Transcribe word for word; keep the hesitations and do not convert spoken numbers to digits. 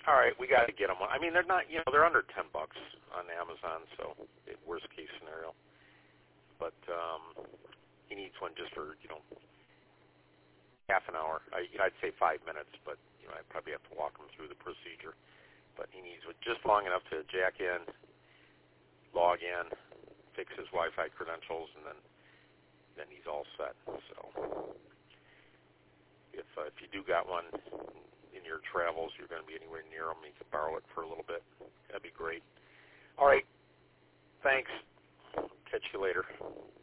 All right, we got to get them. I mean, they're not, you know, they're under ten bucks on Amazon, so worst case scenario. But um, he needs one just for, you know, half an hour. I, I'd say five minutes, but you know, I'd probably have to walk him through the procedure. But he needs it just long enough to jack in, log in, fix his Wi-Fi credentials, and then then he's all set. So if uh, if you do got one in your travels, you're going to be anywhere near him, you can borrow it for a little bit. That'd be great. All right. Thanks. Catch you later.